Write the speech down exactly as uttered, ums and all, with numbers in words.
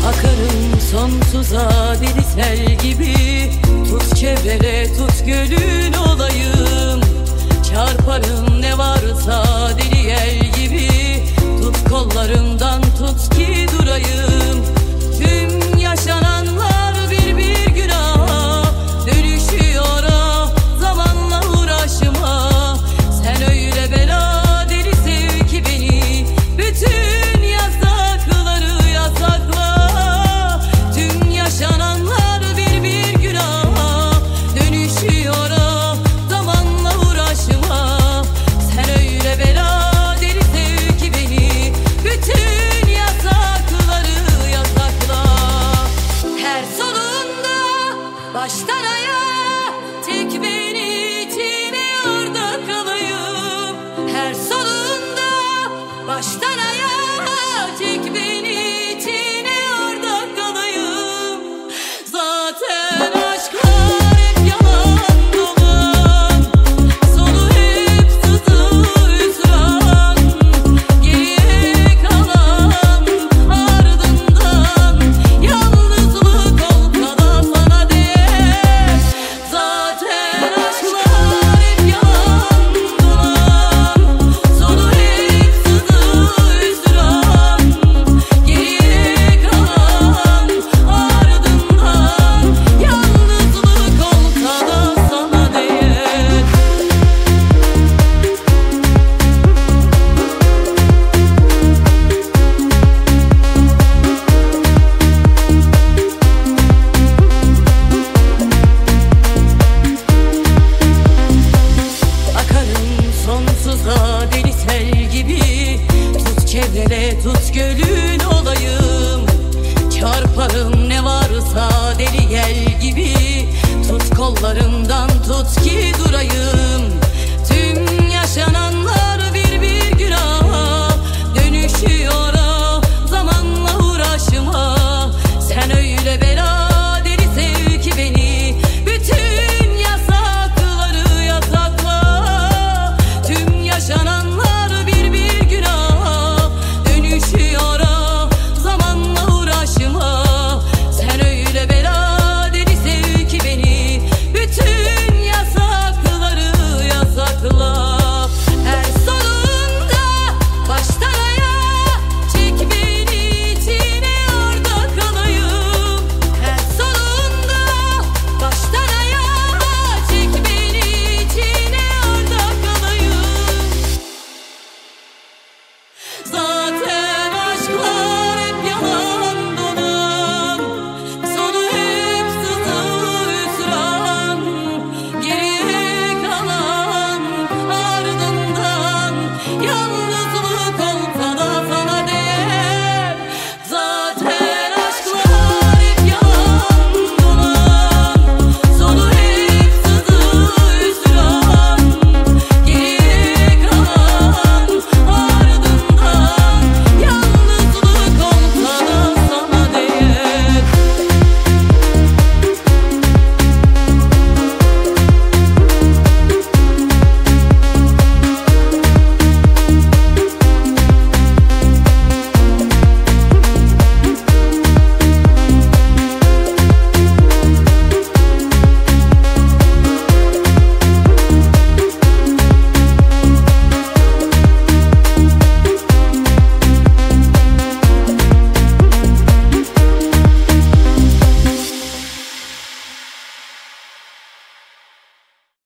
Akarım sonsuza deli sel gibi. Tut çevrele tut gölün olayım. Çarparım ne varsa deli el gibi. Tut kollarımdan tut ki durayım. Tüm yaşananlar bir bir günaha dönüşüyor ah, zamanla uğraşma. Sen öyle bela deli sev ki beni, bütün yasakları yasakla. Tüm yaşananlar bir bir günaha dönüşüyor ah, zamanla uğraşma. Sen öyle bela deli sev ki beni, bütün yasakları yasakla. Her solunda baştan ayağa tek beni için orada kalayım. Her solunda baştan ayağa tek beni için orada kalayım. Zaten aşklar hep yalan dolan, sonu hep sızı hüsran. Geriye kalan ardından yalnızlık olsa da sana değer. Zaten aşklar hep yalan dolan, sonu hep sızı hüsran. Geriye kalan ardından yalnızlık olsa da sana değer. Akarım sonsuza deli sel gibi. Tut çevrele tut gölün olayım. Çarparım ne varsa deli yel gibi. Tut kollarımdan tut ki durayım. Tüm yaşananlar